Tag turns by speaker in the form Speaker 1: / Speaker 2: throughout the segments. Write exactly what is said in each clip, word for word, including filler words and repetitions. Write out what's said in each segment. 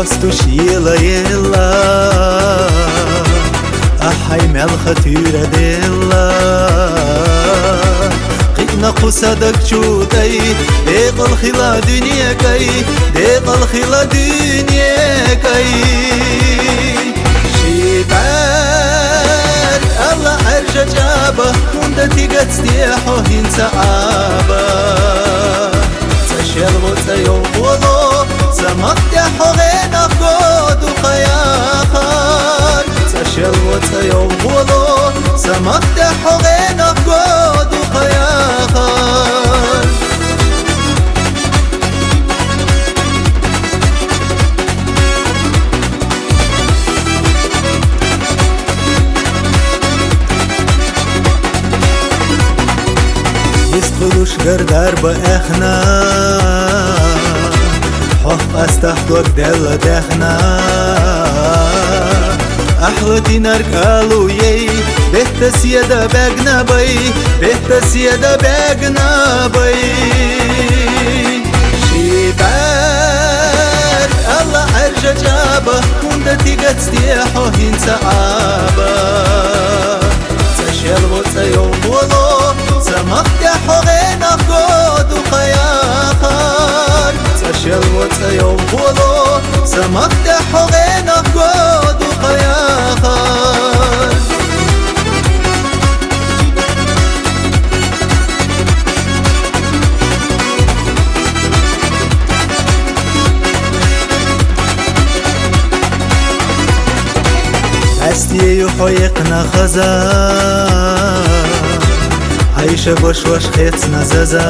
Speaker 1: Postuş yıla yıla Ahay melha türe dilla Qina qusadak çuday Deqal khila dünya kay Deqal khila dünya kay Shibar Allah arja jaba Unda tigat stiyaho hin saaba Tashel vota yom wolo Samak ya hogena god u khayakhan Tashel vota yom wolo Samak ya hogena god u khayakhan Yistuluş gardar ba ekhna حق استحضر دل دهنا أحلتي نركالو يي بيت سيادة بغنا بي بيت سيادة بغنا بي شبار الله عرجة جابة كندا تيقات ستيحو هين سعابة تشيل وطا يوم ولو سمخت يا حغينا قود وخياخر تشيل وطا يوم ولو سمخت يا حغينا قود وخياخر أستي يحيقنا خزان عيشة بوش وش خيتنا زازا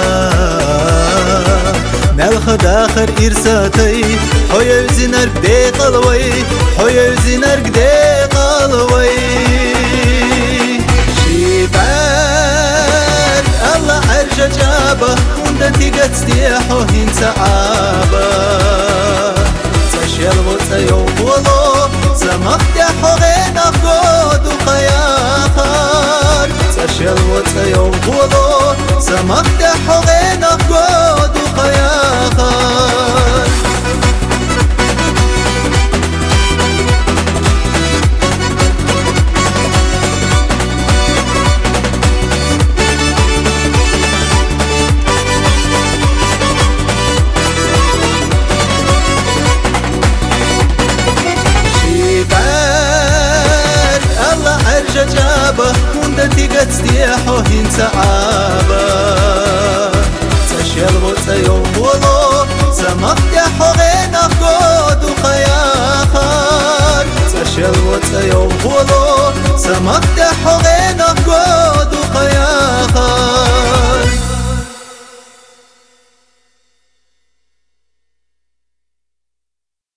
Speaker 1: ملخ داخر إرساتي حيا وزنر بدي قلوي حيا وزنر بدي قلوي شبار الله عرجة جابة وندا تيقات ستيحو هين سعابة تشيل وطا يوم ولو سمخت يا حغينا قود وخياخر تشيل وطا يوم ولو سمخت يا حغينا قود وخياخر جابة وندا تيقات ستيحو هين سعابة تشيل وطا يوم ولو سمخت يا حغينا قود وخياخر تشيل وطا يوم ولو سمخت يا حغينا قود